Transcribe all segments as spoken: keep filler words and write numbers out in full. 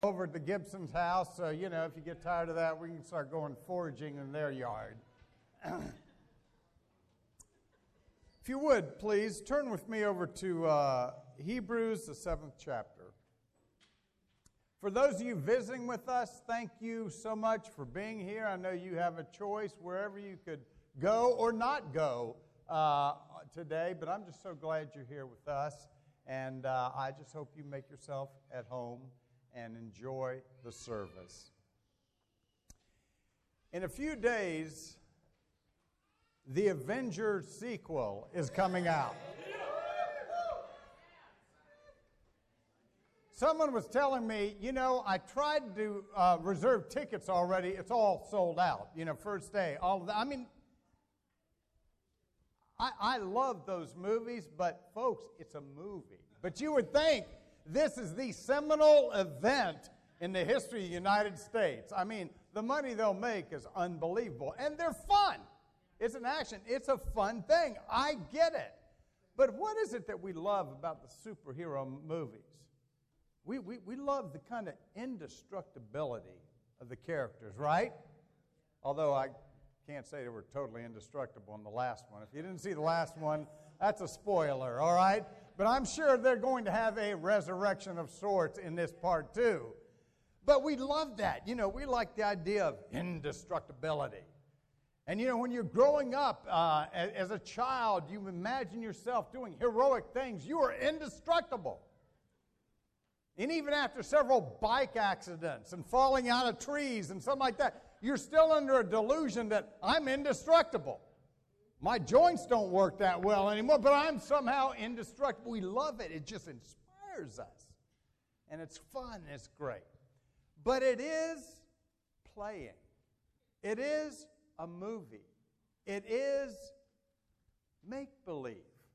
Over at the Gibson's house, so, you know, if you get tired of that, we can start going foraging in their yard. If you would, please, turn with me over to uh, Hebrews, the seventh chapter. For those of you visiting with us, thank you so much for being here. I know you have a choice wherever you could go or not go uh, today, but I'm just so glad you're here with us, and uh, I just hope you make yourself at home and enjoy the service. In a few days, the Avengers sequel is coming out. Someone was telling me, you know, I tried to uh, reserve tickets already. It's all sold out, you know, first day. All of that. I mean, I, I love those movies, but folks, it's a movie. But you would think this is the seminal event in the history of the United States. I mean, the money they'll make is unbelievable. And they're fun. It's an action. It's a fun thing. I get it. But what is it that we love about the superhero movies? We, we, we love the kind of indestructibility of the characters, right? Although I can't say they were totally indestructible in the last one. If you didn't see the last one, that's a spoiler, all right? But I'm sure they're going to have a resurrection of sorts in this part too. But we love that. You know, we like the idea of indestructibility. And, you know, when you're growing up uh, as, as a child, you imagine yourself doing heroic things. You are indestructible. And even after several bike accidents and falling out of trees and something like that, you're still under a delusion that I'm indestructible. My joints don't work that well anymore, but I'm somehow indestructible. We love it. It just inspires us. And it's fun. And it's great. But it is playing. It is a movie. It is make-believe.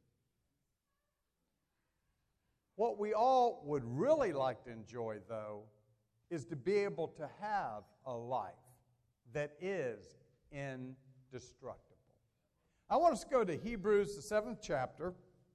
What we all would really like to enjoy, though, is to be able to have a life that is indestructible. I want us to go to Hebrews, the seventh chapter.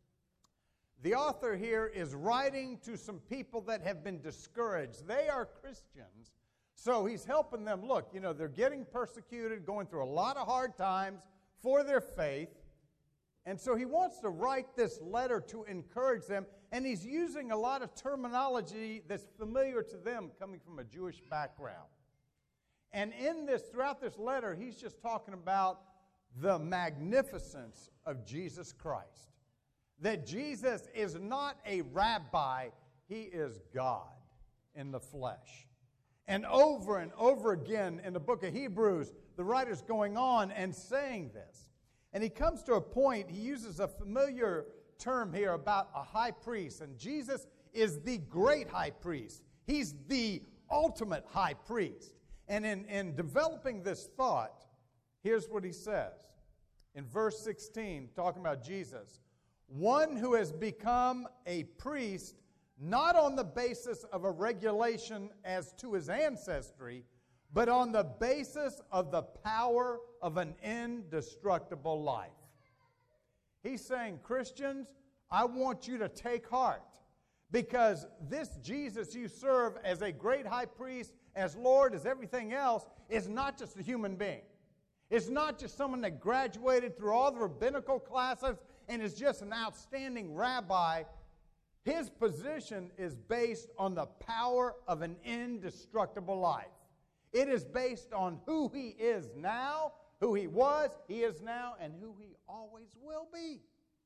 The author here is writing to some people that have been discouraged. They are Christians, so he's helping them. Look, you know, they're getting persecuted, going through a lot of hard times for their faith. And so he wants to write this letter to encourage them, and he's using a lot of terminology that's familiar to them coming from a Jewish background. And in this, throughout this letter, he's just talking about the magnificence of Jesus Christ. That Jesus is not a rabbi, he is God in the flesh. And over and over again in the book of Hebrews, the writer's going on and saying this. And he comes to a point, he uses a familiar term here about a high priest. And Jesus is the great high priest. He's the ultimate high priest. And in, in developing this thought, here's what he says. In verse sixteen, talking about Jesus, one who has become a priest not on the basis of a regulation as to his ancestry, but on the basis of the power of an indestructible life. He's saying, Christians, I want you to take heart, because this Jesus you serve as a great high priest, as Lord, as everything else, is not just a human being. It's not just someone that graduated through all the rabbinical classes and is just an outstanding rabbi. His position is based on the power of an indestructible life. It is based on who he is now, who he was, he is now, and who he always will be.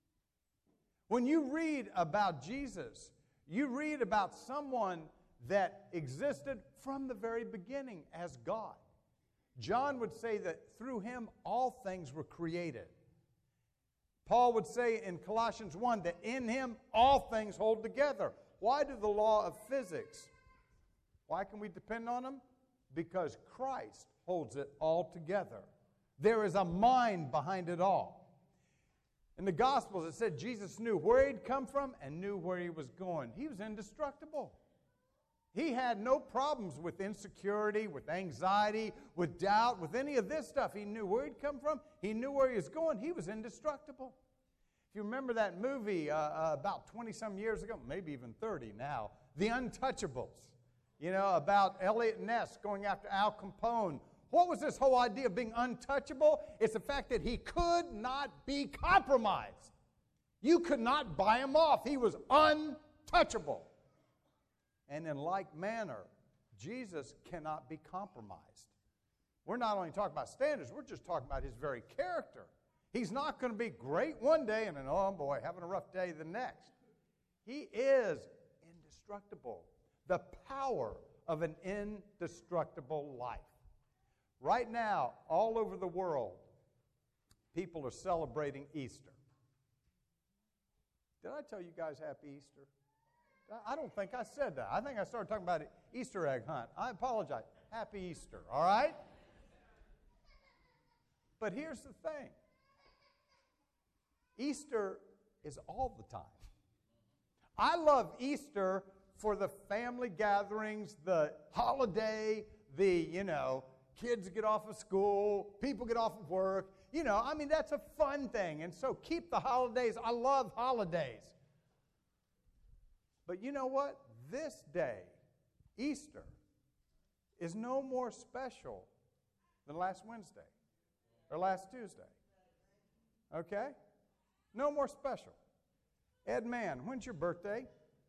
When you read about Jesus, you read about someone that existed from the very beginning as God. John would say that through him all things were created. Paul would say in Colossians one that in him all things hold together. Why do the law of physics? Why can we depend on him? Because Christ holds it all together. There is a mind behind it all. In the Gospels it said Jesus knew where he'd come from and knew where he was going. He was indestructible. He had no problems with insecurity, with anxiety, with doubt, with any of this stuff. He knew where he'd come from. He knew where he was going. He was indestructible. If you remember that movie uh, uh, about twenty-some years ago, maybe even thirty now, The Untouchables. you know, about Elliot Ness going after Al Capone. What was this whole idea of being untouchable? It's the fact that he could not be compromised. You could not buy him off. He was untouchable. And in like manner, Jesus cannot be compromised. We're not only talking about standards, we're just talking about his very character. He's not going to be great one day and then, oh boy, having a rough day the next. He is indestructible. The power of an indestructible life. Right now, all over the world, people are celebrating Easter. Did I tell you guys Happy Easter? I don't think I said that. I think I started talking about an Easter egg hunt. I apologize. Happy Easter, all right? But here's the thing. Easter is all the time. I love Easter for the family gatherings, the holiday, the, you know, kids get off of school, people get off of work. You know, I mean, that's a fun thing. And so keep the holidays. I love holidays. But you know what? This day, Easter, is no more special than last Wednesday or last Tuesday. Okay? No more special. Ed Mann, when's your birthday?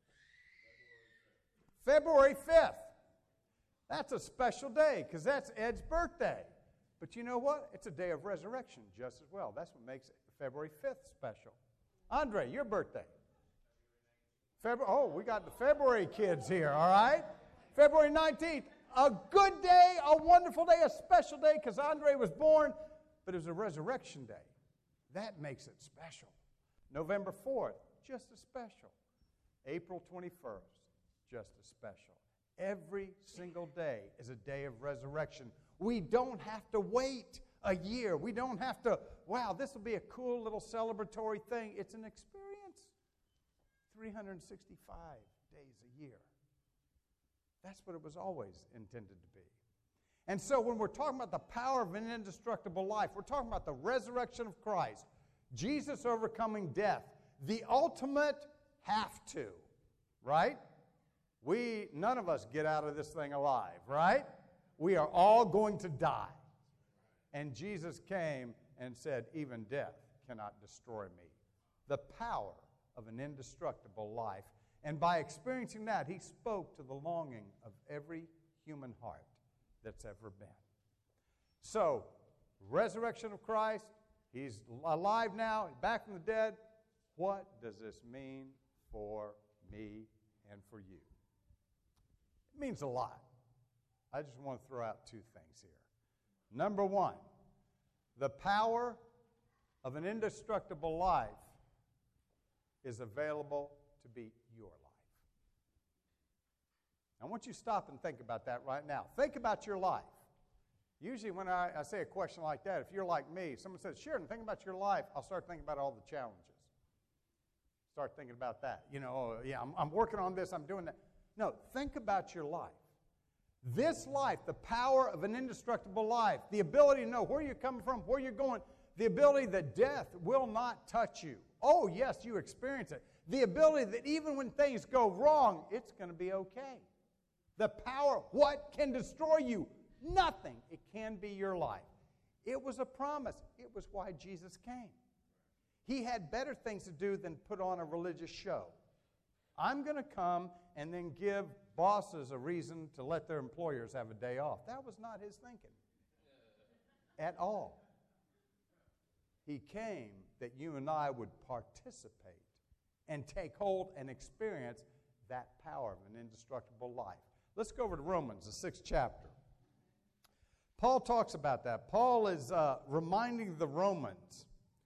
February fifth. That's a special day because that's Ed's birthday. But you know what? It's a day of resurrection just as well. That's what makes February fifth special. Andre, your birthday. February, oh, we got the February kids here, all right? February nineteenth. A good day, a wonderful day, a special day because Andre was born, but it was a resurrection day. That makes it special. November fourth, just as special. April twenty-first, just as special. Every single day is a day of resurrection. We don't have to wait a year. We don't have to, wow, this will be a cool little celebratory thing. It's an experience. three hundred sixty-five days a year. That's what it was always intended to be. And so when we're talking about the power of an indestructible life, we're talking about the resurrection of Christ, Jesus overcoming death, the ultimate have to, right? We, none of us get out of this thing alive, right? We are all going to die. And Jesus came and said, even death cannot destroy me. The power of an indestructible life. And by experiencing that, he spoke to the longing of every human heart that's ever been. So, resurrection of Christ, he's alive now, back from the dead. What does this mean for me and for you? It means a lot. I just want to throw out two things here. Number one, the power of an indestructible life is available to be your life. I want you to stop and think about that right now. Think about your life. Usually when I, I say a question like that, if you're like me, someone says, Sheridan, think about your life, I'll start thinking about all the challenges. Start thinking about that. You know, oh, yeah, I'm, I'm working on this, I'm doing that. No, think about your life. This life, the power of an indestructible life, the ability to know where you're coming from, where you're going, the ability that death will not touch you. Oh, yes, you experience it. The ability that even when things go wrong, it's going to be okay. The power, what can destroy you? Nothing. It can be your life. It was a promise. It was why Jesus came. He had better things to do than put on a religious show. I'm going to come and then give bosses a reason to let their employers have a day off. That was not his thinking at all. He came that you and I would participate and take hold and experience that power of an indestructible life. Let's go over to Romans, the sixth chapter. Paul talks about that. Paul is uh, reminding the Romans,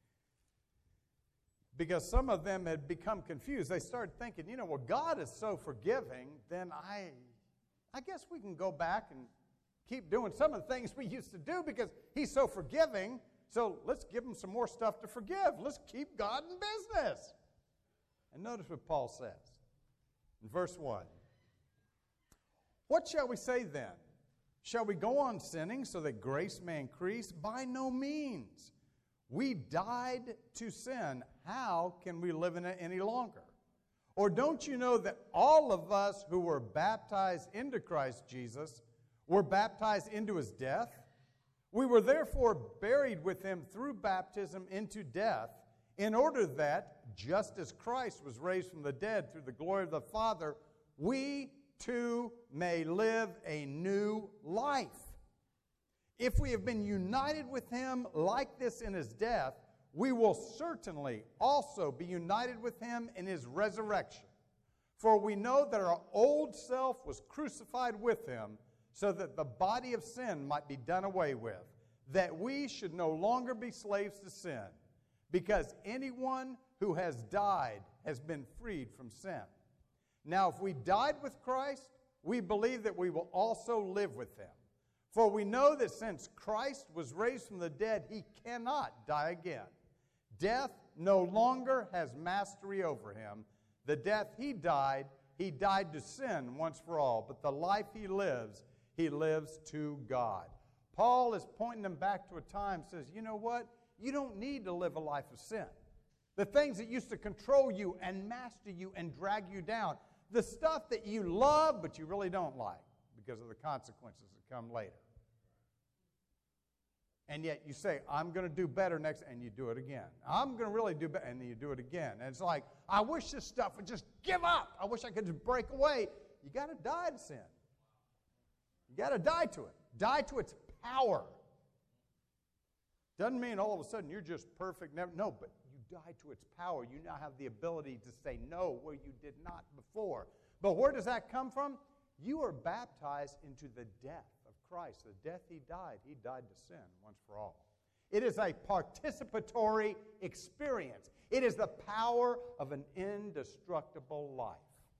because some of them had become confused. They started thinking, you know, well, God is so forgiving, then I, I guess we can go back and keep doing some of the things we used to do because he's so forgiving, so let's give him some more stuff to forgive. Let's keep God in business. And notice what Paul says in verse one. What shall we say then? Shall we go on sinning so that grace may increase? By no means. We died to sin. How can we live in it any longer? Or don't you know that all of us who were baptized into Christ Jesus were baptized into his death? We were therefore buried with him through baptism into death, in order that, just as Christ was raised from the dead through the glory of the Father, we too may live a new life. If we have been united with him like this in his death, we will certainly also be united with him in his resurrection. For we know that our old self was crucified with him, so that the body of sin might be done away with, that we should no longer be slaves to sin, because anyone who has died has been freed from sin. Now, if we died with Christ, we believe that we will also live with him. For we know that since Christ was raised from the dead, he cannot die again. Death no longer has mastery over him. The death he died, he died to sin once for all, but the life he lives, he lives to God. Paul is pointing them back to a time, says, you know what? You don't need to live a life of sin. The things that used to control you and master you and drag you down, the stuff that you love but you really don't like because of the consequences that come later. And yet you say, I'm going to do better next, and you do it again. I'm going to really do better, and then you do it again. And it's like, I wish this stuff would just give up. I wish I could just break away. You got to die to sin. You got to die to it. Die to its power. Doesn't mean all of a sudden you're just perfect. Never, no, but you die to its power. You now have the ability to say no where you did not before. But where does that come from? You are baptized into the death of Christ. The death he died, he died to sin once for all. It is a participatory experience. It is the power of an indestructible life.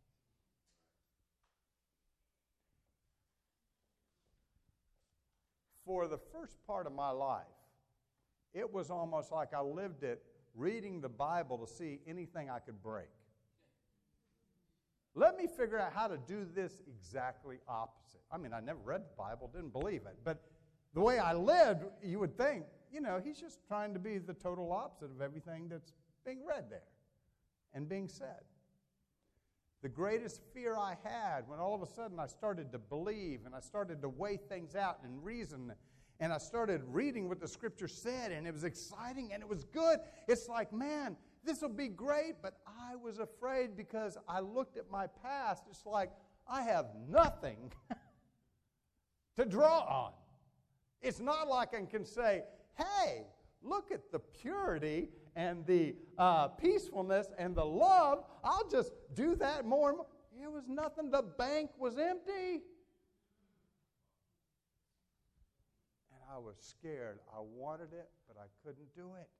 For the first part of my life, it was almost like I lived it reading the Bible to see anything I could break. Let me figure out how to do this exactly opposite. I mean, I never read the Bible, didn't believe it, but the way I lived, you would think, you know, he's just trying to be the total opposite of everything that's being read there and being said. The greatest fear I had when all of a sudden I started to believe and I started to weigh things out and reason, and I started reading what the Scripture said, and it was exciting and it was good. It's like, man, this will be great, but I was afraid because I looked at my past. It's like I have nothing to draw on. It's not like I can say, hey, look at the purity and the uh, peacefulness and the love. I'll just do that more and more. It was nothing. The bank was empty. And I was scared. I wanted it, but I couldn't do it.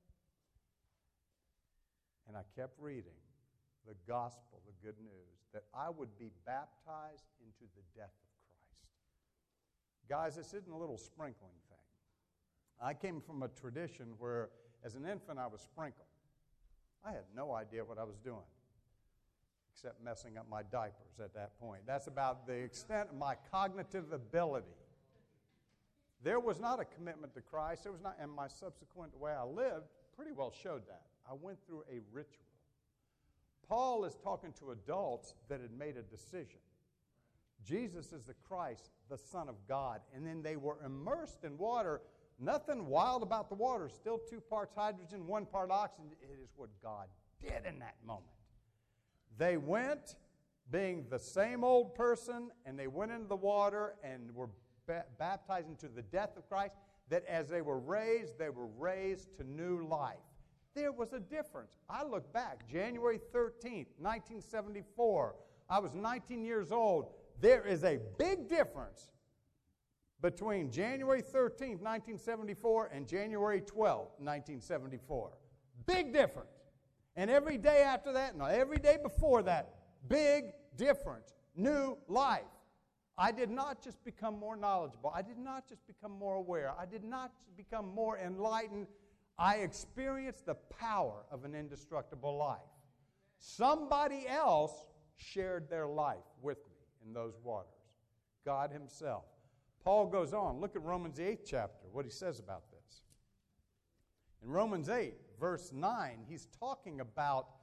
And I kept reading the gospel, the good news, that I would be baptized into the death of Christ. Guys, this isn't a little sprinkling thing. I came from a tradition where, as an infant, I was sprinkled. I had no idea what I was doing, except messing up my diapers at that point. That's about the extent of my cognitive ability. There was not a commitment to Christ. There was not, and my subsequent way I lived pretty well showed that. I went through a ritual. Paul is talking to adults that had made a decision. Jesus is the Christ, the Son of God. And then they were immersed in water. Nothing wild about the water. Still two parts hydrogen, one part oxygen. It is what God did in that moment. They went being the same old person, and they went into the water and were ba- baptized into the death of Christ, that as they were raised, they were raised to new life. There was a difference. I look back, January thirteenth, nineteen seventy-four. I was nineteen years old. There is a big difference between January thirteenth, nineteen seventy-four and January twelfth, nineteen seventy-four. Big difference. And every day after that, and every day before that, big difference. New life. I did not just become more knowledgeable. I did not just become more aware. I did not become more enlightened. I experienced the power of an indestructible life. Somebody else shared their life with me in those waters. God himself. Paul goes on. Look at Romans the eighth chapter, what he says about this. In Romans eight, verse nine, he's talking about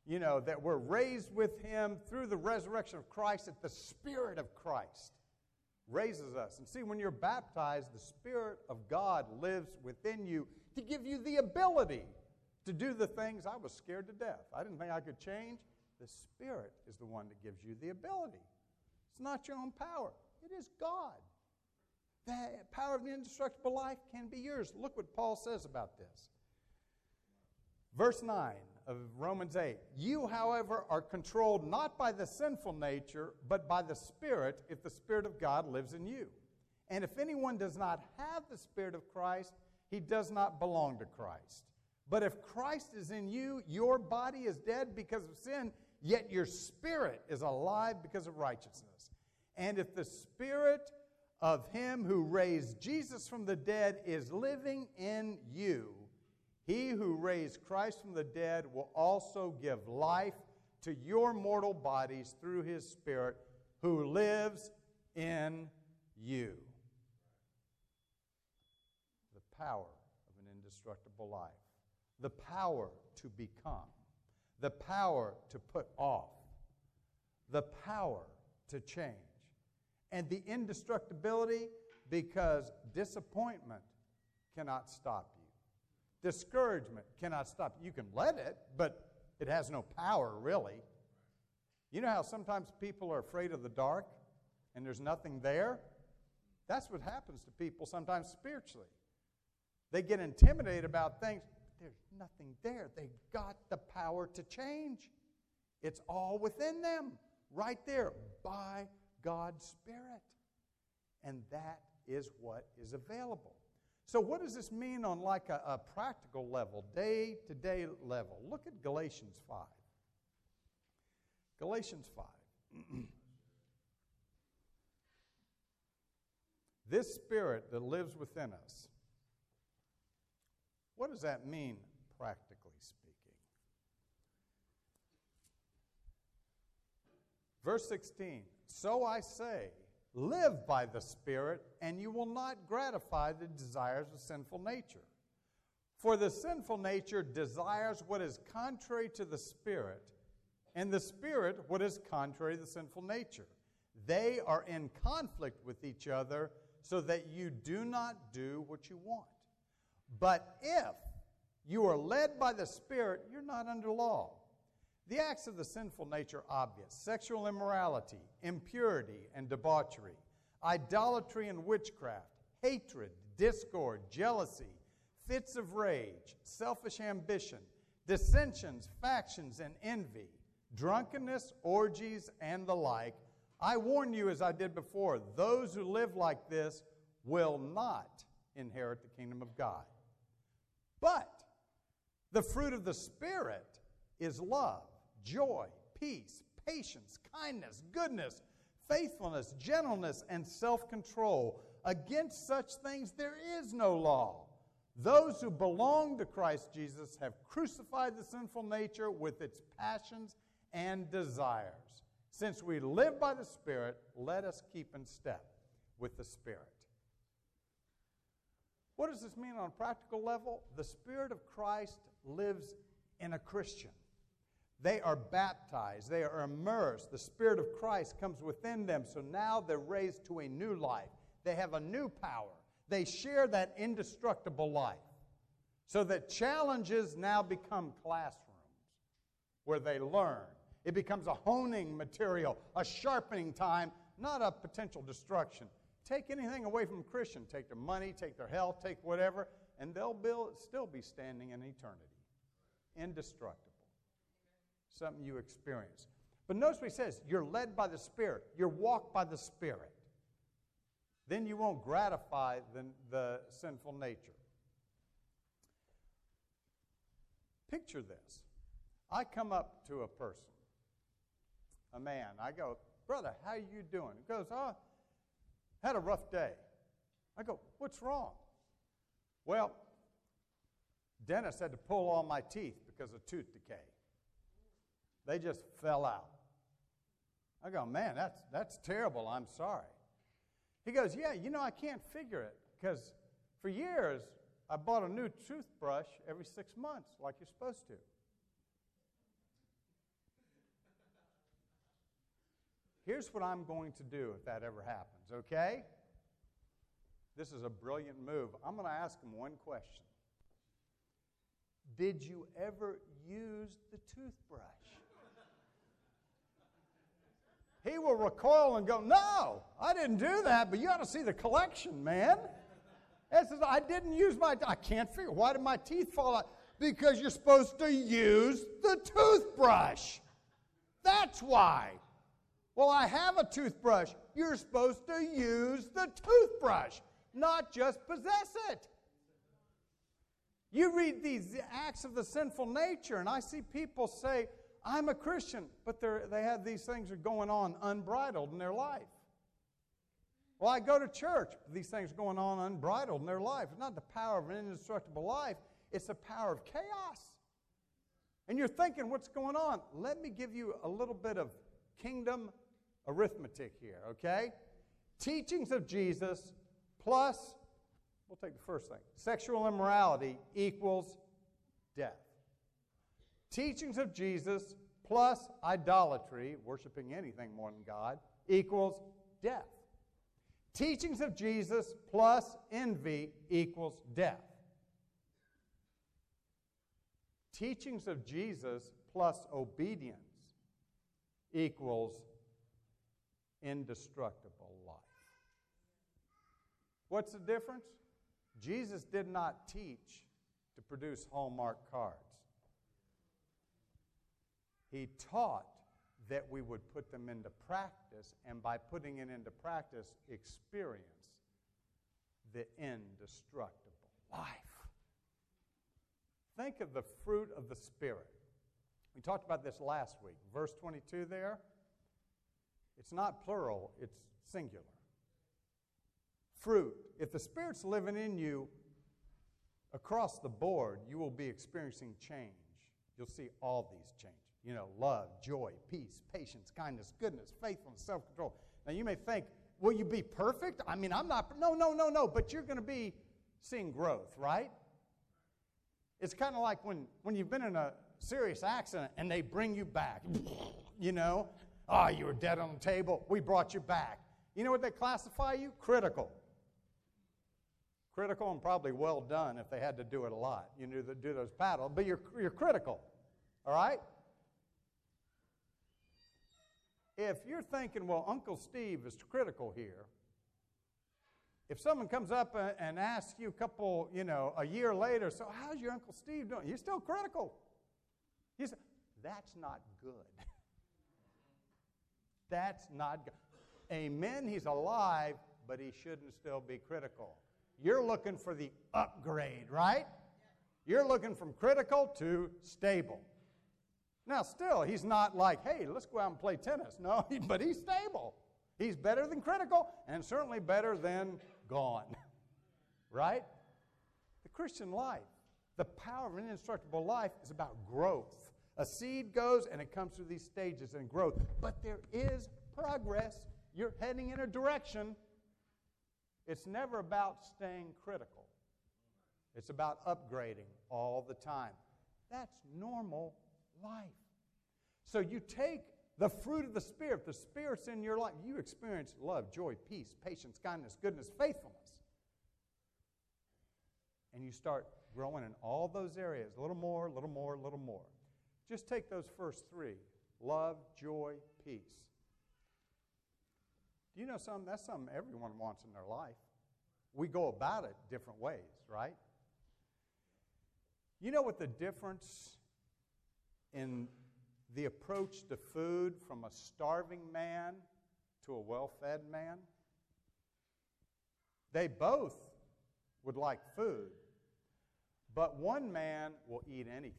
you know, that we're raised with him through the resurrection of Christ, that the Spirit of Christ raises us. And see, when you're baptized, the Spirit of God lives within you to give you the ability to do the things I was scared to death. I didn't think I could change. The Spirit is the one that gives you the ability. It's not your own power. It is God. The power of the indestructible life can be yours. Look what Paul says about this. Verse nine of Romans eight. You, however, are controlled not by the sinful nature, but by the Spirit, if the Spirit of God lives in you. And if anyone does not have the Spirit of Christ, he does not belong to Christ. But if Christ is in you, your body is dead because of sin, yet your spirit is alive because of righteousness. And if the Spirit of him who raised Jesus from the dead is living in you, he who raised Christ from the dead will also give life to your mortal bodies through his Spirit who lives in you. The power of an indestructible life. The power to become. The power to put off. The power to change. And the indestructibility because disappointment cannot stop you. Discouragement cannot stop you. You can let it, but it has no power, really. You know how sometimes people are afraid of the dark and there's nothing there? That's what happens to people sometimes spiritually. They get intimidated about things, but there's nothing there. They've got the power to change. It's all within them, right there, by God's Spirit. And that is what is available. So what does this mean on like a, a practical level, day-to-day level? Look at Galatians five. Galatians five. This Spirit that lives within us, what does that mean practically speaking? Verse sixteen, so I say, live by the Spirit, and you will not gratify the desires of sinful nature. For the sinful nature desires what is contrary to the Spirit, and the Spirit what is contrary to the sinful nature. They are in conflict with each other, so that you do not do what you want. But if you are led by the Spirit, you're not under law. The acts of the sinful nature are obvious: sexual immorality, impurity and debauchery, idolatry and witchcraft, hatred, discord, jealousy, fits of rage, selfish ambition, dissensions, factions, and envy, drunkenness, orgies, and the like. I warn you, as I did before, those who live like this will not inherit the kingdom of God. But the fruit of the Spirit is love, joy, peace, patience, kindness, goodness, faithfulness, gentleness, and self-control. Against such things there is no law. Those who belong to Christ Jesus have crucified the sinful nature with its passions and desires. Since we live by the Spirit, let us keep in step with the Spirit. What does this mean on a practical level? The Spirit of Christ lives in a Christian. They are baptized. They are immersed. The Spirit of Christ comes within them. So now they're raised to a new life. They have a new power. They share that indestructible life. So that challenges now become classrooms where they learn. It becomes a honing material, a sharpening time, not a potential destruction. Take anything away from a Christian. Take their money, take their health, take whatever, and they'll build, still be standing in eternity. Indestructible. Something you experience. But notice what he says, you're led by the Spirit. You're walked by the Spirit. Then you won't gratify the, the sinful nature. Picture this. I come up to a person, a man. I go, brother, how you doing? He goes, oh, had a rough day. I go, what's wrong? Well, dentist had to pull all my teeth because of tooth decay. They just fell out. I go, man, that's, that's terrible. I'm sorry. He goes, yeah, you know, I can't figure it because for years I bought a new toothbrush every six months like you're supposed to. Here's what I'm going to do if that ever happens, okay? This is a brilliant move. I'm going to ask him one question. Did you ever use the toothbrush? He will recoil and go, no, I didn't do that, but you ought to see the collection, man. It says, I didn't use my, I can't figure, why did my teeth fall out? Because you're supposed to use the toothbrush. That's why. Well, I have a toothbrush. You're supposed to use the toothbrush, not just possess it. You read these acts of the sinful nature, and I see people say, I'm a Christian, but they have these things are going on unbridled in their life. Well, I go to church, these things are going on unbridled in their life. It's not the power of an indestructible life, it's the power of chaos. And you're thinking, what's going on? Let me give you a little bit of kingdom arithmetic here, okay? Teachings of Jesus plus, we'll take the first thing, sexual immorality equals death. Teachings of Jesus plus idolatry, worshiping anything more than God, equals death. Teachings of Jesus plus envy equals death. Teachings of Jesus plus obedience equals indestructible life. What's the difference? Jesus did not teach to produce Hallmark cards. He taught that we would put them into practice, and by putting it into practice, experience the indestructible life. Think of the fruit of the Spirit. We talked about this last week. Verse twenty-two there, it's not plural, it's singular. Fruit. If the Spirit's living in you, across the board, you will be experiencing change. You'll see all these changes. You know, love, joy, peace, patience, kindness, goodness, faithfulness, self-control. Now, you may think, will you be perfect? I mean, I'm not. No, no, no, no. But you're going to be seeing growth, right? It's kind of like when, when you've been in a serious accident and they bring you back. You know, oh, you were dead on the table. We brought you back. You know what they classify you? Critical. Critical and probably well done if they had to do it a lot. You knew to do those paddles, but you're, you're critical, all right? If you're thinking, well, Uncle Steve is critical here, if someone comes up and asks you a couple, you know, a year later, so how's your Uncle Steve doing? You're still critical. You say, that's not good. That's not good. Amen, he's alive, but he shouldn't still be critical. You're looking for the upgrade, right? You're looking from critical to stable. Now, still, he's not like, hey, let's go out and play tennis. No, but he's stable. He's better than critical and certainly better than gone, right? The Christian life, the power of an indestructible life is about growth. A seed goes and it comes through these stages in growth. But there is progress. You're heading in a direction. It's never about staying critical. It's about upgrading all the time. That's normal life. So you take the fruit of the Spirit, the Spirit's in your life, you experience love, joy, peace, patience, kindness, goodness, faithfulness. And you start growing in all those areas, a little more, a little more, a little more. Just take those first three, love, joy, peace. Do you know something? That's something everyone wants in their life. We go about it different ways, right? You know what the difference in the approach to food from a starving man to a well-fed man? They both would like food, but one man will eat anything.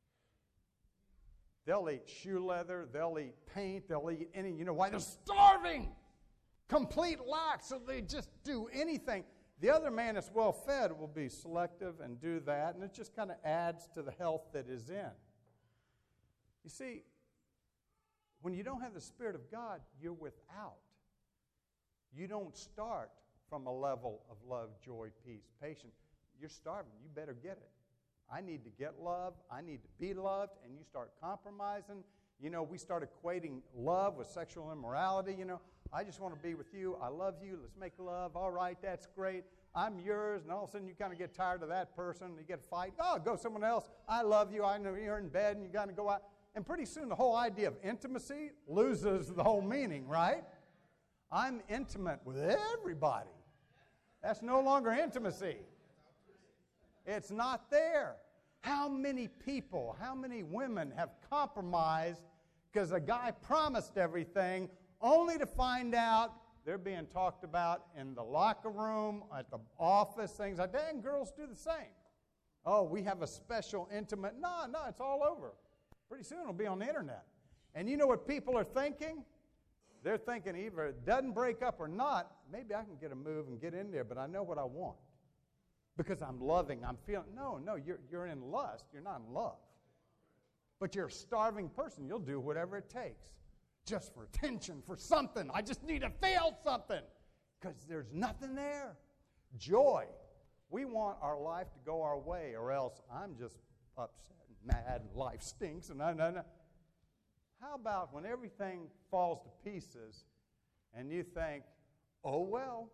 They'll eat shoe leather, they'll eat paint, they'll eat any, you know why? They're starving! Complete lack, so they just do anything. The other man that's well-fed will be selective and do that, and it just kind of adds to the health that is in. You see, when you don't have the Spirit of God, you're without. You don't start from a level of love, joy, peace, patience. You're starving. You better get it. I need to get love. I need to be loved. And you start compromising. You know, we start equating love with sexual immorality. You know, I just want to be with you. I love you. Let's make love. All right, that's great. I'm yours. And all of a sudden you kind of get tired of that person. You get a fight. Oh, go someone else. I love you. I know you're in bed and you got to go out. And pretty soon the whole idea of intimacy loses the whole meaning, right? I'm intimate with everybody. That's no longer intimacy. It's not there. How many people, how many women have compromised because a guy promised everything only to find out they're being talked about in the locker room, at the office, things like that, and girls do the same. Oh, we have a special intimate. No, no, it's all over. Pretty soon it'll be on the internet. And you know what people are thinking? They're thinking either it doesn't break up or not, maybe I can get a move and get in there, but I know what I want. Because I'm loving, I'm feeling. No, no, you're, you're in lust. You're not in love. But you're a starving person. You'll do whatever it takes. Just for attention, for something. I just need to feel something. Because there's nothing there. Joy. We want our life to go our way, or else I'm just upset and mad and life stinks. And I, I, I. How about when everything falls to pieces and you think, oh, well.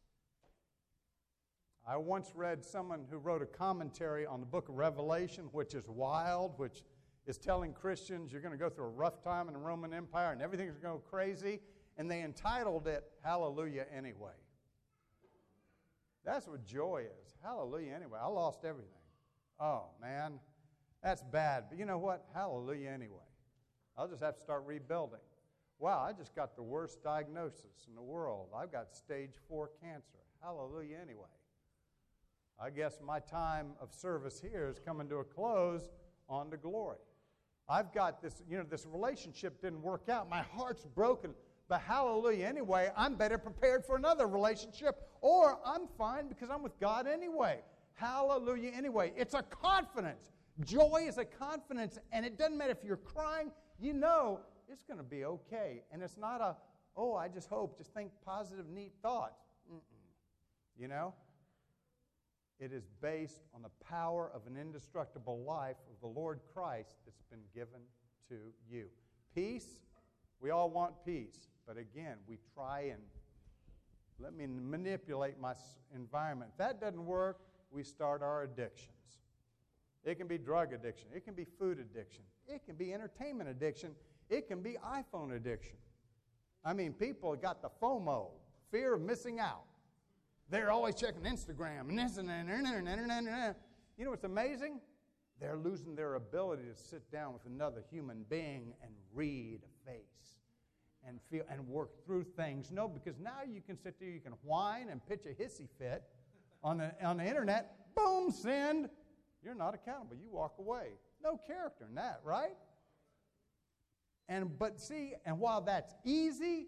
I once read someone who wrote a commentary on the book of Revelation, which is wild, which is telling Christians you're going to go through a rough time in the Roman Empire and everything's going to go crazy, and they entitled it, Hallelujah Anyway. That's what joy is. Hallelujah anyway. I lost everything. Oh, man, that's bad. But you know what? Hallelujah anyway. I'll just have to start rebuilding. Wow, I just got the worst diagnosis in the world. I've got stage four cancer. Hallelujah anyway. I guess my time of service here is coming to a close on to glory. I've got this, you know, this relationship didn't work out. My heart's broken, but hallelujah anyway, I'm better prepared for another relationship, or I'm fine because I'm with God anyway. Hallelujah anyway. It's a confidence. Joy is a confidence, and it doesn't matter if you're crying, you know it's going to be okay. And it's not a, oh, I just hope, just think positive, neat thoughts. Mm-mm. You know? It is based on the power of an indestructible life of the Lord Christ that's been given to you. Peace, we all want peace. But again, we try and let me manipulate my environment. If that doesn't work, we start our addictions. It can be drug addiction. It can be food addiction. It can be entertainment addiction. It can be iPhone addiction. I mean, people got the FOMO, fear of missing out. They're always checking Instagram and this and that. And, and, and, and, and. You know what's amazing? They're losing their ability to sit down with another human being and read a face and feel and work through things. No, because now you can sit there, you can whine and pitch a hissy fit on the on the internet. Boom, send. You're not accountable. You walk away. No character in that, right? And but see, and while that's easy,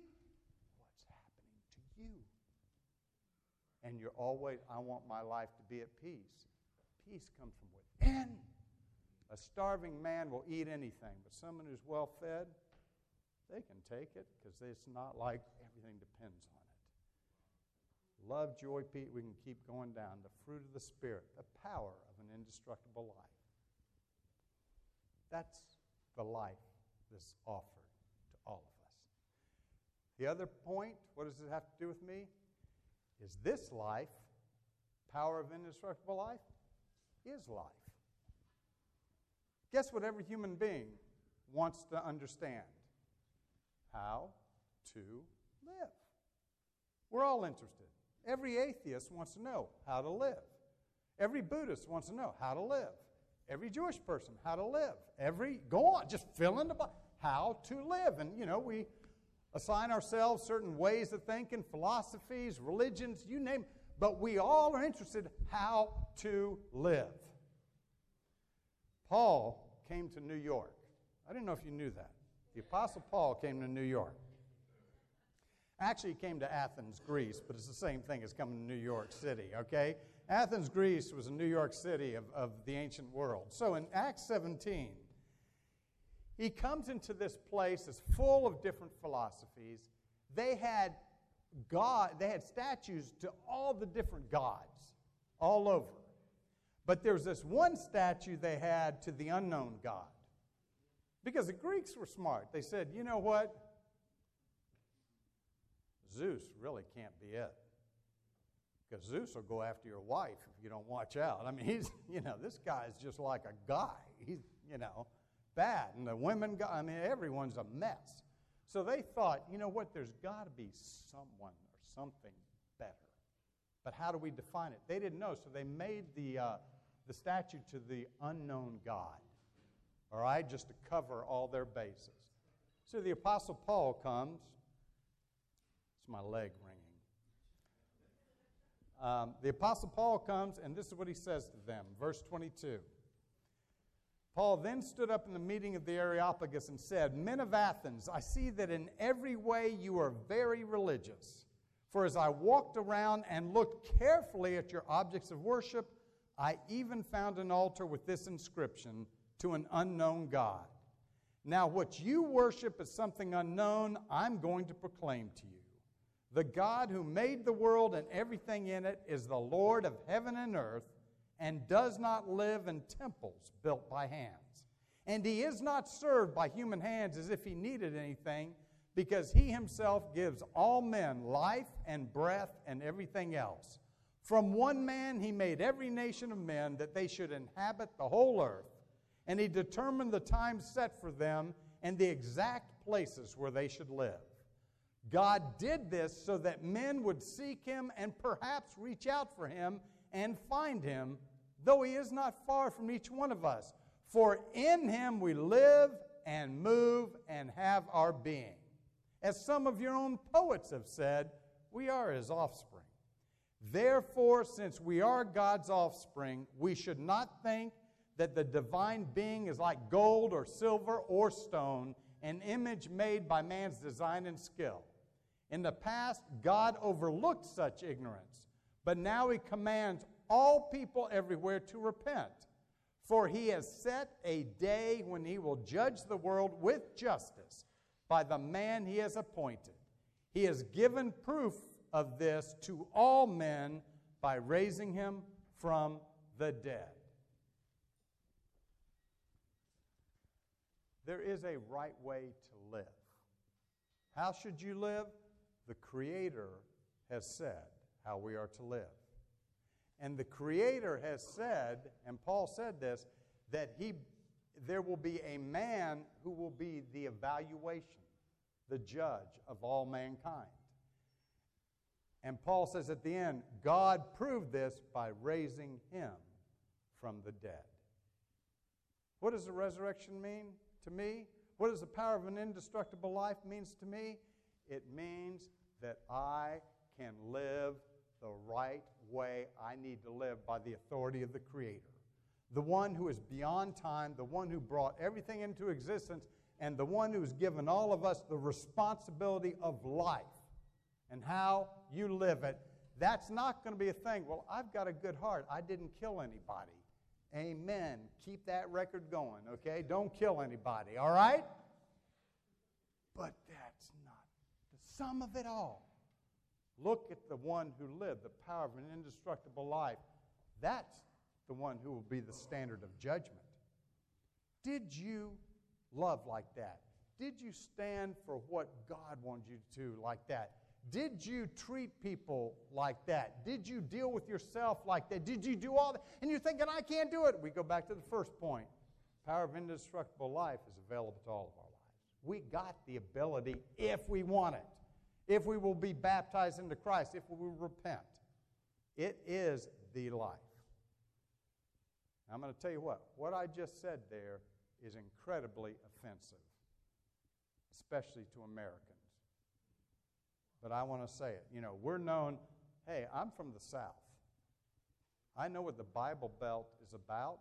and you're always, I want my life to be at peace. Peace comes from within. A starving man will eat anything, but someone who's well-fed, they can take it because it's not like everything depends on it. Love, joy, peace, we can keep going down. The fruit of the Spirit, the power of an indestructible life. That's the life that's offered to all of us. The other point, what does it have to do with me? Is this life, power of indestructible life, is life. Guess what every human being wants to understand? How to live. We're all interested. Every atheist wants to know how to live. Every Buddhist wants to know how to live. Every Jewish person, how to live. Every, go on, just fill in the box. How to live. And, you know, we assign ourselves certain ways of thinking, philosophies, religions, you name it. But we all are interested how to live. Paul came to New York. I didn't know if you knew that. The Apostle Paul came to New York. Actually, he came to Athens, Greece, but it's the same thing as coming to New York City, okay? Athens, Greece was a New York City of, of the ancient world. So in Acts seventeen, he comes into this place that's full of different philosophies. They had God, they had statues to all the different gods all over. But there's this one statue they had to the unknown God. Because the Greeks were smart. They said, you know what? Zeus really can't be it. Because Zeus will go after your wife if you don't watch out. I mean, he's, you know, this guy's just like a guy. He's, you know, bad. And the women, go, I mean, everyone's a mess. So they thought, you know what, there's got to be someone or something better. But how do we define it? They didn't know, so they made the, uh, the statue to the unknown God, all right, just to cover all their bases. So the Apostle Paul comes. It's my leg ringing. Um, the Apostle Paul comes, and this is what he says to them, verse twenty-two. Paul then stood up in the meeting of the Areopagus and said, Men of Athens, I see that in every way you are very religious. For as I walked around and looked carefully at your objects of worship, I even found an altar with this inscription, to an unknown God. Now what you worship is something unknown, I'm going to proclaim to you. The God who made the world and everything in it is the Lord of heaven and earth, and does not live in temples built by hands. And he is not served by human hands as if he needed anything, because he himself gives all men life and breath and everything else. From one man he made every nation of men that they should inhabit the whole earth, and he determined the time set for them and the exact places where they should live. God did this so that men would seek him and perhaps reach out for him and find him, though he is not far from each one of us. For in him we live and move and have our being. As some of your own poets have said, we are his offspring. Therefore, since we are God's offspring, we should not think that the divine being is like gold or silver or stone, an image made by man's design and skill. In the past, God overlooked such ignorance, but now he commands all people everywhere to repent. For he has set a day when he will judge the world with justice by the man he has appointed. He has given proof of this to all men by raising him from the dead. There is a right way to live. How should you live? The Creator has said how we are to live. And the Creator has said, and Paul said this, that he, there will be a man who will be the evaluation, the judge of all mankind. And Paul says at the end, God proved this by raising him from the dead. What does the resurrection mean to me? What does the power of an indestructible life means to me? It means that I can live the right way I need to live by the authority of the Creator. The one who is beyond time, the one who brought everything into existence, and the one who has given all of us the responsibility of life and how you live it. That's not going to be a thing. Well, I've got a good heart. I didn't kill anybody. Amen. Keep that record going, okay? Don't kill anybody, all right? But that's not the sum of it all. Look at the one who lived the power of an indestructible life. That's the one who will be the standard of judgment. Did you love like that? Did you stand for what God wanted you to like that? Did you treat people like that? Did you deal with yourself like that? Did you do all that? And you're thinking, I can't do it. We go back to the first point. Power of indestructible life is available to all of our lives. We got the ability if we want it. If we will be baptized into Christ, if we will repent. It is the life. Now, I'm going to tell you what. What I just said there is incredibly offensive, especially to Americans. But I want to say it. You know, we're known, hey, I'm from the South. I know what the Bible Belt is about.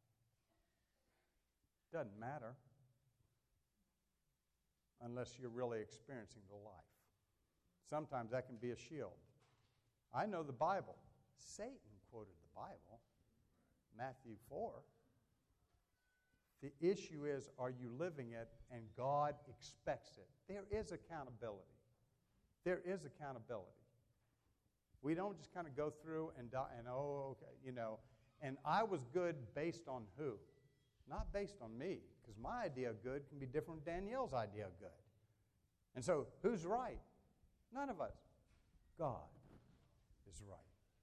Doesn't matter unless you're really experiencing the life. Sometimes that can be a shield. I know the Bible. Satan quoted the Bible, Matthew four. The issue is, are you living it? And God expects it. There is accountability. There is accountability. We don't just kind of go through and, and oh, okay, you know. And I was good based on who? not based on me, because my idea of good can be different from Danielle's idea of good. And so, who's right? None of us. God is right.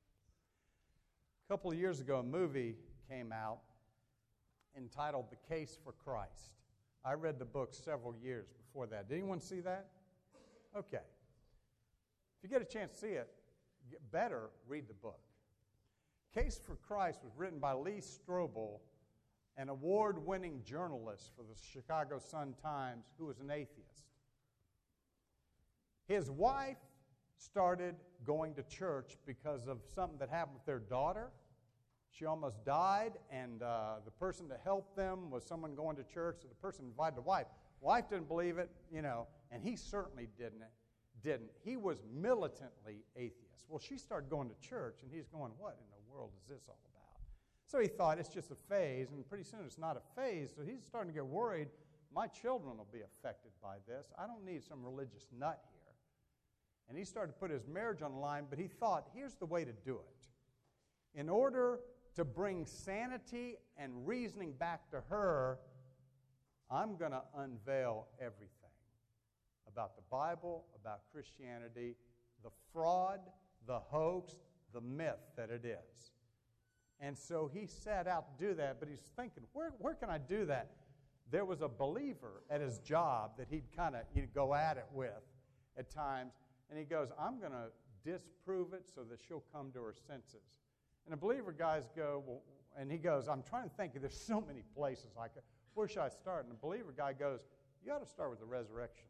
A couple of years ago, a movie came out entitled The Case for Christ. I read the book several years before that. Did anyone see that? Okay. If you get a chance to see it, you better read the book. Case for Christ was written by Lee Strobel, an award-winning journalist for the Chicago Sun-Times who was an atheist. His wife started going to church because of something that happened with their daughter. She almost died, and uh, the person to help them was someone going to church, so the person invited the wife. Wife didn't believe it, you know, and he certainly didn't. Didn't. He was militantly atheist. Well, she started going to church, and he's going, what in the world is this all about? So he thought it's just a phase, and pretty soon it's not a phase, so he's starting to get worried. My children will be affected by this. I don't need some religious nut here. And he started to put his marriage on the line, but he thought, here's the way to do it. In order to bring sanity and reasoning back to her, I'm going to unveil everything about the Bible, about Christianity, the fraud, the hoax, the myth that it is. And so he set out to do that, but he's thinking, where, where can I do that? There was a believer at his job that he'd kind of you know, go at it with at times, and he goes, I'm going to disprove it so that she'll come to her senses. And the believer guys go, well, and he goes, I'm trying to think, there's so many places I could, where should I start? And the believer guy goes, you ought to start with the resurrection.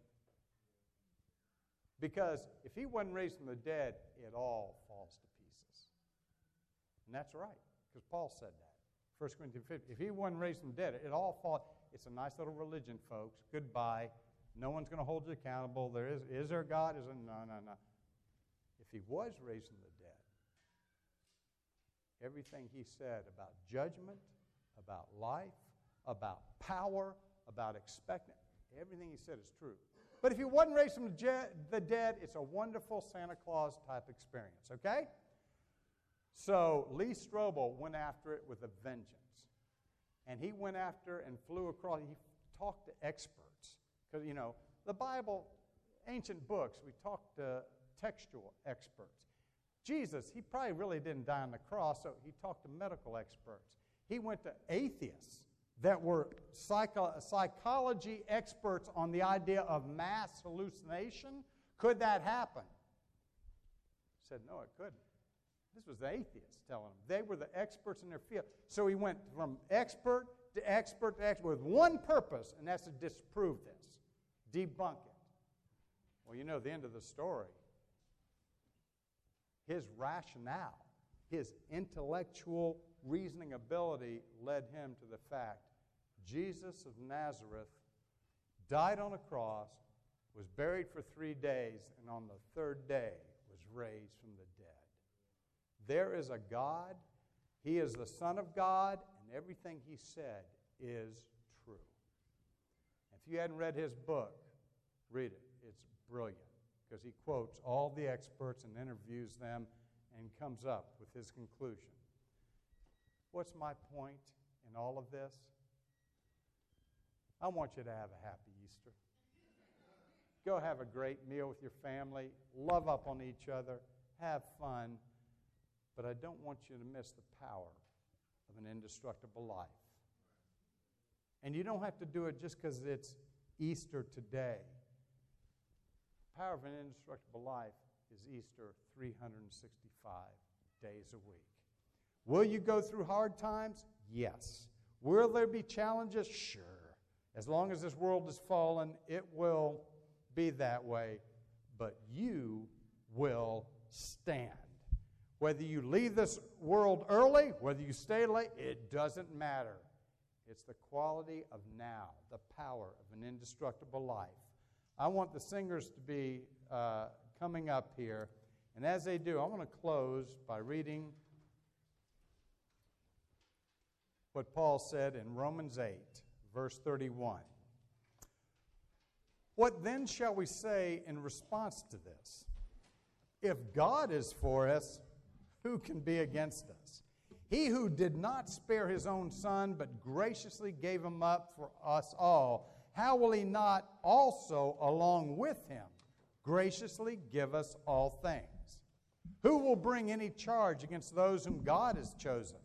Because if he wasn't raised from the dead, it all falls to pieces. And that's right, because Paul said that. First Corinthians fifteen, if he wasn't raised from the dead, it all falls. It's a nice little religion, folks. Goodbye. No one's going to hold you accountable. There is, is there God? Is there? No, no, no. If he was raised from the dead, everything he said about judgment, about life, about power, about expecting, everything he said is true. But if he wasn't raised from the dead, it's a wonderful Santa Claus type experience, okay? So Lee Strobel went after it with a vengeance. And he went after and flew across. He talked to experts. Because, you know, the Bible, ancient books, we talked to textual experts. Jesus, he probably really didn't die on the cross, so he talked to medical experts. He went to atheists that were psycho- psychology experts on the idea of mass hallucination. Could that happen? He said, no, it couldn't. This was the atheists telling him. They were the experts in their field. So he went from expert to expert to expert with one purpose, and that's to disprove this, debunk it. Well, you know the end of the story. His rationale, his intellectual reasoning ability led him to the fact Jesus of Nazareth died on a cross, was buried for three days, and on the third day was raised from the dead. There is a God. He is the Son of God, and everything he said is true. If you hadn't read his book, read it. It's brilliant because he quotes all the experts and interviews them and comes up with his conclusion. What's my point in all of this? I want you to have a happy Easter. Go have a great meal with your family. Love up on each other. Have fun. But I don't want you to miss the power of an indestructible life. And you don't have to do it just because it's Easter today. The power of an indestructible life is Easter three hundred sixty-five days a week. Will you go through hard times? Yes. Will there be challenges? Sure. As long as this world is fallen, it will be that way. But you will stand. Whether you leave this world early, whether you stay late, it doesn't matter. It's the quality of now, the power of an indestructible life. I want the singers to be uh, coming up here. And as they do, I want to close by reading what Paul said in Romans eight, verse thirty-one. What then shall we say in response to this? If God is for us, who can be against us? He who did not spare his own Son, but graciously gave him up for us all, how will he not also, along with him, graciously give us all things? Who will bring any charge against those whom God has chosen?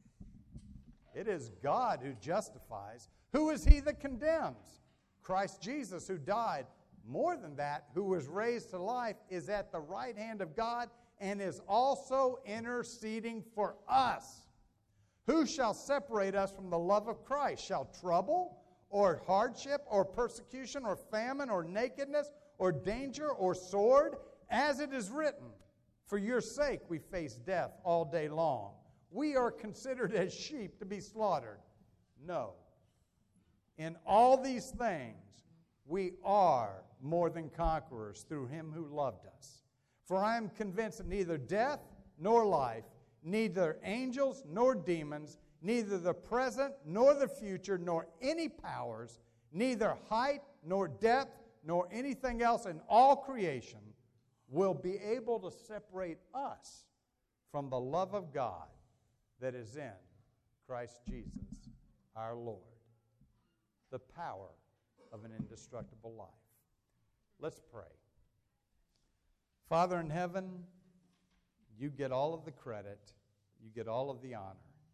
It is God who justifies. Who is he that condemns? Christ Jesus, who died. More than that, who was raised to life, is at the right hand of God and is also interceding for us. Who shall separate us from the love of Christ? Shall trouble, or hardship, or persecution, or famine, or nakedness, or danger, or sword? As it is written, for your sake we face death all day long. We are considered as sheep to be slaughtered. No. In all these things, we are more than conquerors through him who loved us. For I am convinced that neither death nor life, neither angels nor demons, neither the present nor the future, nor any powers, neither height nor depth, nor anything else in all creation will be able to separate us from the love of God that is in Christ Jesus our Lord. The power of an indestructible life. Let's pray. Father in heaven, you get all of the credit, you get all of the honor,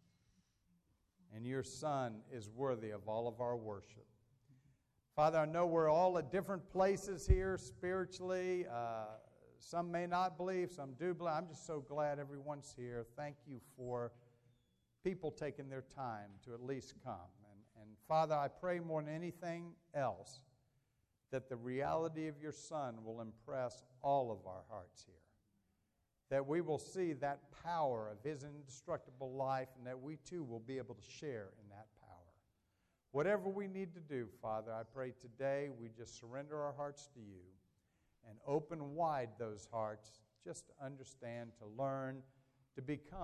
and your Son is worthy of all of our worship. Father, I know we're all at different places here spiritually. Uh, some may not believe, some do believe. I'm just so glad everyone's here. Thank you for people taking their time to at least come. And, and Father, I pray more than anything else that the reality of your Son will impress all of our hearts here. That we will see that power of his indestructible life, and that we too will be able to share in that power. Whatever we need to do, Father, I pray today we just surrender our hearts to you and open wide those hearts just to understand, to learn, to become